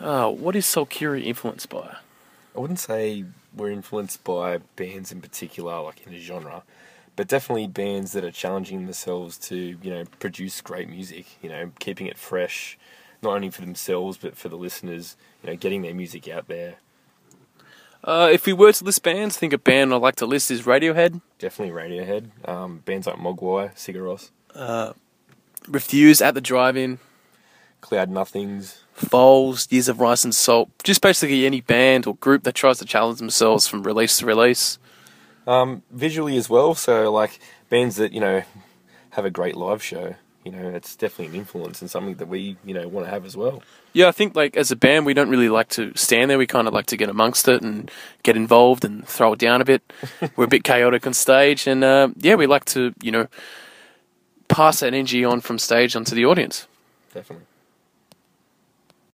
What is Sulkuri influenced by? I wouldn't say we're influenced by bands in particular, like in a genre, but definitely bands that are challenging themselves to, produce great music, keeping it fresh, not only for themselves, but for the listeners, getting their music out there. If we were to list bands, I think a band I'd like to list is Radiohead. Definitely Radiohead. Bands like Mogwai, Sigur Rós. Refuse, At the Drive-In. Cloud Nothings. Foals, Years of Rice and Salt. Just basically any band or group that tries to challenge themselves from release to release. Visually as well, so like bands that, have a great live show. It's definitely an influence and something that we, want to have as well. Yeah, I think as a band, we don't really like to stand there. We kind of like to get amongst it and get involved and throw it down a bit. We're a bit chaotic on stage, and we like to, pass that energy on from stage onto the audience. Definitely.